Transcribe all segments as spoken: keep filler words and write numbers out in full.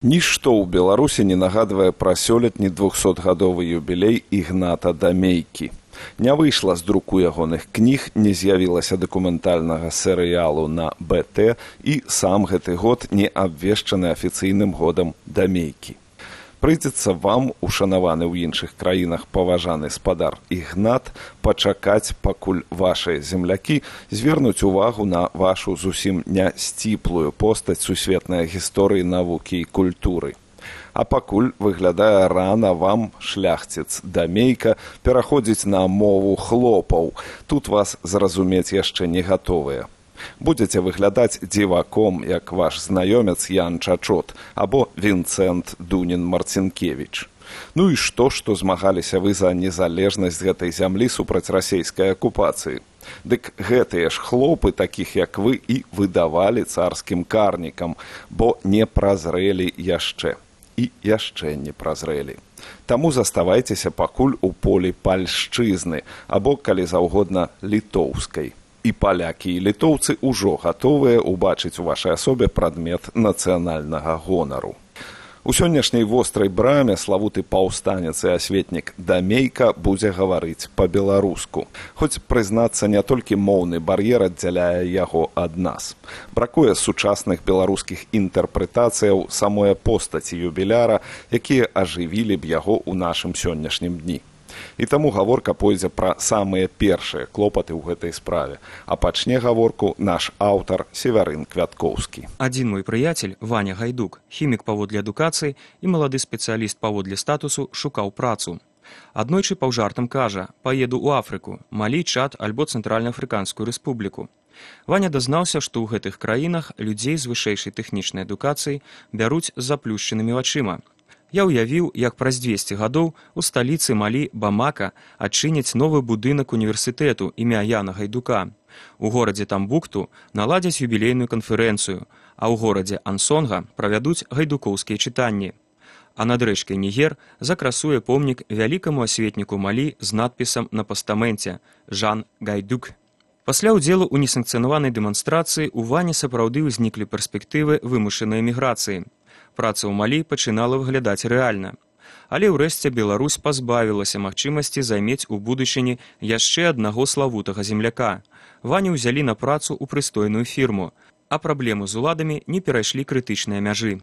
Нішто ў Беларусі не нагадвае пра сёлетні двухсотгадовы юбілей Ігната Дамейкі. Не выйшла з друку ягоных кніг, не з'явілася дакументальнага серыялу на бэ тэ, і сам гэты год не абвешчаны афіцыйным годам Дамейкі. Прыйдзецца вам, ушанаваны ў іншых краінах паважаны спадар Ігнат, пачакаць, пакуль вашыя землякі звернуць увагу на вашу зусім не сціплую постаць сусветнай гісторыі навукі і культуры. А пакуль выглядае рана вам, шляхціц Дамейка, пераходзіць на мову хлопаў. Тут вас зразумець яшчэ не гатовыя. Будзеце выглядаць дзіваком, як ваш знаёмец Ян Чачот або Вінцэнт Дунін-Марцінкевіч. Ну і што, што змагаліся вы за незалежнасць гэтай зямлі супраць расейскай акупацыі? Дык гэтыя ж хлопы, такіх як вы, і выдавалі царскім карнікам, бо не празрэлі яшчэ. І яшчэ не празрэлі. Таму заставайцеся пакуль у полі пальшчызны, або, калі заўгодна, літоўскай. І палякі і літоўцы ўжо гатовыя ўбачыць у вашай асобе прадмет нацыянальнага гонару. У сённяшняй вострай браме славуты паўстанец і асветнік Дамейка будзе гаварыць па-беларуску. Хоць, прызнацца, не толькі моўны бар'ер аддзяляе яго ад нас. Бракуе сучасных беларускіх інтэрпрэтацыяў самой постаці юбіляра, якія ажывілі б яго ў нашым сённяшнім дні. І таму гаворка пойдзе пра самыя першыя клопаты ў гэтай справе. А пачне гаворку наш аўтар Севярын Квяткоўскі. Адзін мой прыяцель, Ваня Гайдук, хімік паводле адукацыі і малады спецыяліст паводле статусу, шукаў працу. Аднойчы паўжартам кажа: «Паеду ў Афрыку, Малі, Чад альбо Цэнтральна-Афрыканскую рэспубліку». Ваня дазнаўся, што ў гэтых краінах людзей з вышэйшай тэхнічнай адукацыяй бяруць з заплюшчанымі вачыма. Я ўявіў, як праз дзвесце гадоў у сталіцы Малі Бамака адчыняць новы будынак універсітэту імя Яна Гайдука. У горадзе Тамбукту наладзяць юбілейную канферэнцыю, а ў горадзе Ансонга правядуць гайдукоўскія чытанні. А над рэчкай Нігер закрасуе помнік вялікаму асветніку Малі з надпісам на пастаменце «Жан Гайдук». Пасля ўдзелу ў несанкцыянаванай дэманстрацыі у Вані сапраўды ўзніклі перспектывы вымушанай эміграцыі. Праца ў Малі пачынала выглядаць рэальна. Але ўрэшце Беларусь пазбавілася магчымасці займець у будучыні яшчэ аднаго славутага земляка. Ваню ўзялі на працу ў прыстойную фірму, а праблемы з уладамі не перайшлі крытычныя мяжы.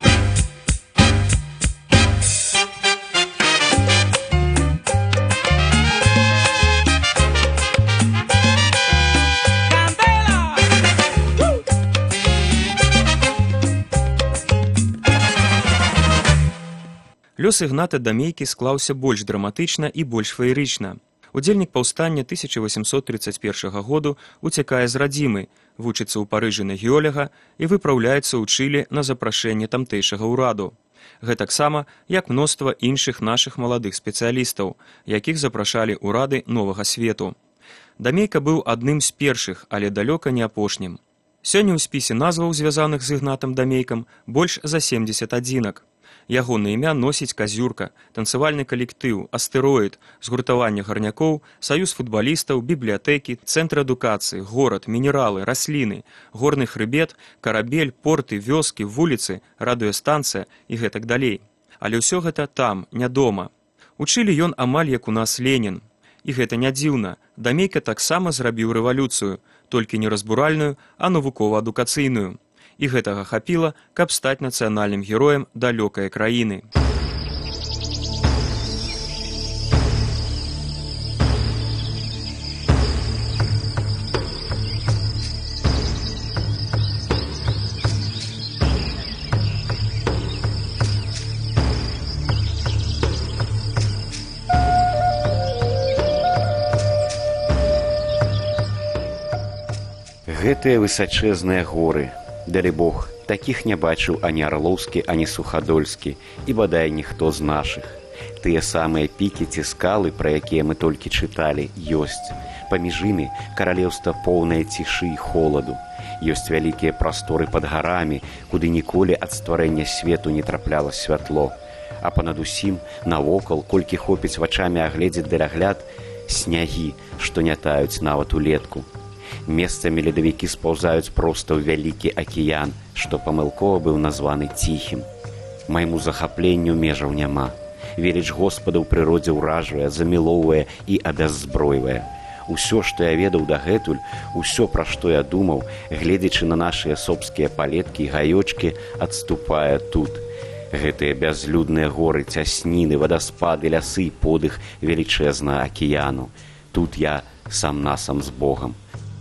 Лёс Ігната Дамейкі склаўся больш драматычна і больш феерычна. Удзельнік паўстання тысяча васемсот трыццаць першага году уцякае з радзімы, вучыцца ў Парыжы на геоляга і выпраўляецца ў Чылі на запрашэнне тамтэйшага ўраду. Гэтаксама, як мноства іншых нашых маладых спецыялістаў, якіх запрашалі ўрады новага свету. Дамейка быў адным з першых, але далёка не апошнім. Сёння ў спісе назваў, звязаных з Ігнатам Дамейкам, больш за семдзесят адзінак. Ягонае імя носіць казюрка, танцавальны калектыў, астэроід, згуртаванне гарнякоў, саюз футбалістаў, бібліятэкі, цэнтр адукацыі, горад, мінералы, расліны, горны хрыбет, карабель, порты, вёскі, вуліцы, радыёстанцыя і гэтак далей. Але ўсё гэта там, не дома. У Чылі ён амаль як у нас Ленін. І гэта не дзіўна. Дамейка таксама зрабіў рэвалюцыю, толькі не разбуральную, а навукова-адукацыйную. І гэтага хапіла, каб стаць нацыянальным героем далёкай краіны. Гэтыя высачэзныя горы. Далі Бог, такіх не бачыў ані Арлоўскі, ані Сухадольскі, і бадай ніхто з нашых. Тыя самыя пікі ці скалы, пра якія мы толькі чыталі, ёсць. Паміж імі каралеўства поўнае цішы і холаду. Ёсць вялікія прасторы пад гарамі, куды ніколі ад стварэння свету не трапляла святло. А панад усім, навокал, колькі хопіць вачамі агледзець далягляд, снягі, што не таюць нават улетку. Месцамі ледавікі спаўзаюць проста ў вялікі акіян, што памылкова быў названы ціхім. Майму захапленню межаў няма. Веліч Господа ў прыродзе ўражвае, замілоўвае і абяззбройвае. Усё, што я ведаў дагэтуль, усё, пра што я думаў, гледзячы на нашыя собскія палеткі і гаёчкі, адступае тут. Гэтыя бязлюдныя горы, цясніны, вадаспады, лясы і подых велічэзнага акіяну. Тут я сам-насам з Богам.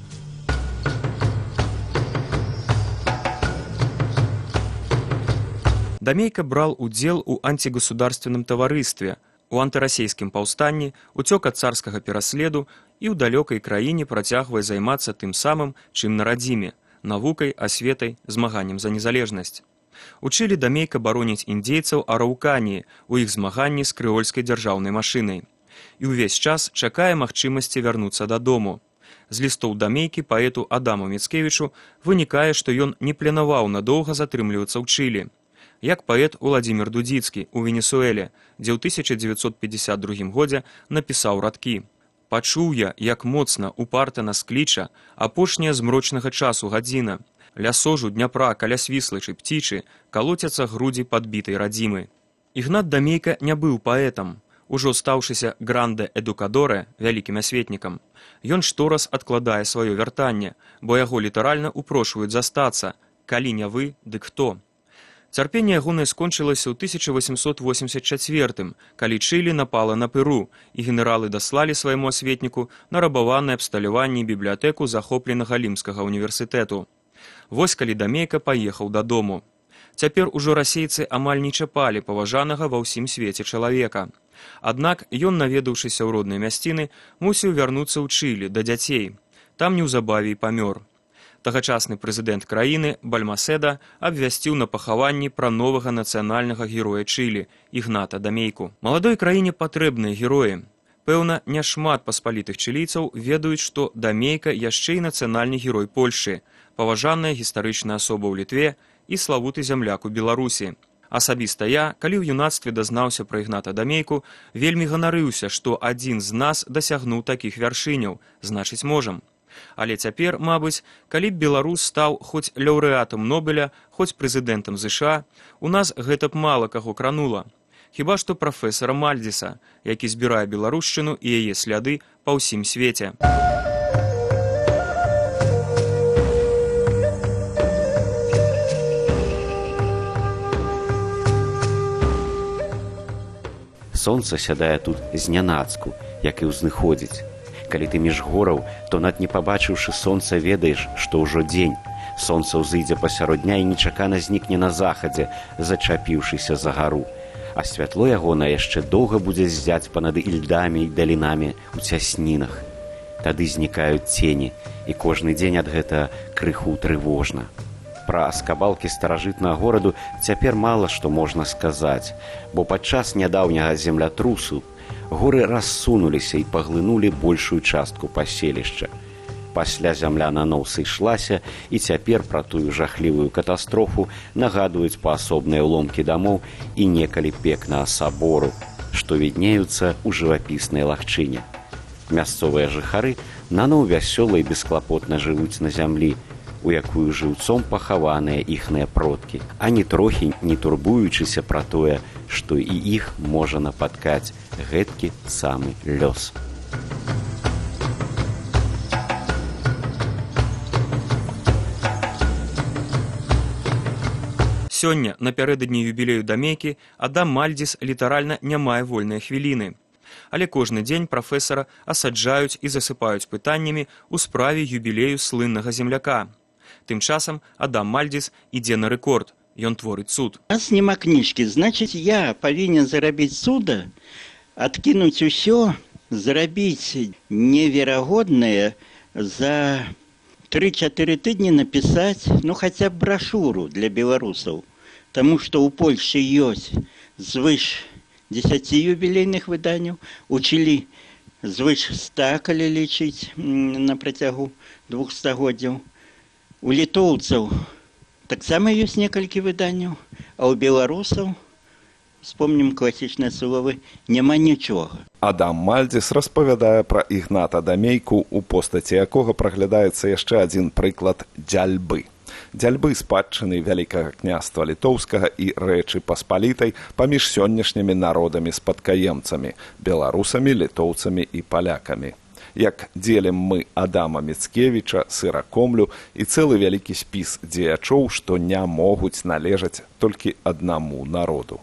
Дамейка брал удзел у антигосударственном таварыстве, у антырасейскім паўстанні, уцёк ад царскага пераследу і ў далёкай краіне працягвае займацца тым самым, чым на радзіме – навукай, асветай, змаганнем за незалежнасць. Учылі Дамейка бароніць індзейцаў араўканіі у іх змаганні з крэольскай дзяржаўнай машынай. І ўвесь час чакае магчымасці вярнуцца дадому. З лістоў Дамейкі паэту Адаму Міцкевічу вынікае, што ён не планаваў надоўга затрымлівацца ў Чылі. Як паэт Уладзімір Дудзіцкі ў Венесуэле, дзе ў тысяча дзевяцьсот пятьдесят другім годзе напісаў радкі. «Пачуў я, як моцна упарта нас кліча апошняя змрочнага часу гадзіна. Ля сожу Дняпра каля свіслачы пцічы калоцяцца грудзі падбітай радзімы». Ігнат Дамейка не быў паэтам. Ужо стаўшыся гранде эдукадоре, вялікім асветнікам, ён штораз адкладае сваё вяртанне, бо яго літаральна упрошваюць застацца. Калі не вы, дык хто? Цярпенне ягонае скончылася ў тысяча восемьсот восемьдесят четвёртым, калі Чылі напала на Перу, і генералы даслалі свайму асветніку нарабаванае абсталяванне бібліятэку захопленага Лімскага універсітэту. Вось калі Дамейка паехаў дадому. Цяпер ужо расейцы амаль не чапалі паважанага ва ўсім свеце чалавека. Аднак ён, наведаўшыся ў роднай мясціны, мусіў вярнуцца ў Чылі да дзяцей. Там неўзабаве і памёр. Тагачасны прэзідэнт краіны Бальмаседа абвясціў на пахаванні пра новага нацыянальнага героя Чылі Ігната Дамейку. Маладой краіне патрэбныя героі. Пэўна, няшмат паспалітых чылійцаў ведаюць, што Дамейка яшчэ і нацыянальны герой Польшы, паважаная гістарычная асоба ў Літве і славуты зямляк у Беларусі. Асабіста я, калі ў юнацтве дазнаўся пра Ігната Дамейку, вельмі ганарыўся, што адзін з нас дасягнуў такіх вяршыняў, значыць можам. Але цяпер, мабыць, калі б беларус стаў хоць лаўрэатам Нобеля, хоць прэзідэнтам ЗША, у нас гэта б мала каго кранула. Хіба што прафесара Мальдзіса, які збірае беларушчыну і яе сляды па ўсім свеце. Сонца сядае тут знянацку, як і ўзныходзіць. Калі ты між гораў, то над не пабачыўшы сонца ведаеш, што ўжо дзень. Сонца ўзыдзе пасярод дня і нечакана знікне на захадзе, зачапіўшыся за гару. А святло ягона яшчэ доўга будзе ззяць панад ільдамі і далінамі ў цяснінах. Тады знікаюць цені, і кожны дзень ад гэта крыху трывожна. Пра скабалкі старажытнага гораду цяпер мала што можна сказаць, бо падчас нядаўняга землятрусу горы рассунуліся і паглынулі большую частку паселішча. Пасля зямля наноў сышлася, і цяпер пра тую жахлівую катастрофу нагадваюць паасобныя ўломкі дамоў і некалі пекнага сабору, што віднеюцца ў жывапіснай лагчыне. Мясцовыя жыхары наноў вясёла і бесклапотна жывуць на зямлі, у якую жыўцом пахаваныя іхныя продкі, а ні трохі не турбуючыся пра тое, што і іх можа напаткаць гэткі самы лёс. Сёння, напярэдадні юбілею Дамейкі, Адам Мальдзіс літаральна не мае вольнай хвіліны. Але кожны дзень прафесара асаджаюць і засыпаюць пытаннямі ў справе юбілею слыннага земляка. Тым часам Адам Мальдзіс ідзе на рэкорд. Ён творыць цуд. У нас няма кніжкі, значыць, я павінен зарабіць цуда, адкінуць усё, зарабіць неверагоднае, за тры-чатыры тыдні напісаць, ну, хаця б брашуру для беларусаў. Таму што ў Польшчы ёсць звыш дзесяці юбілейных выданняў, у Чылі звыш ста, калі лічыць на працягу двух стагоддзяў. У літоўцаў таксама ёсць некалькі выданняў, а ў беларусаў, вспомнім класічныя словы, няма нічога. Адам Мальдзіс распавядае пра Ігната Дамейку, у постаці якога праглядаецца яшчэ адзін прыклад дзяльбы. дзяльбы спадчыны вялікага княства літоўскага і рэчы паспалітай паміж сённяшнімі народамі-спадкаемцамі, беларусамі, літоўцамі і палякамі. Як дзелім мы Адама Міцкевіча, Сыракомлю і цэлы вялікі спіс дзеячоў, што не могуць належаць толькі аднаму народу.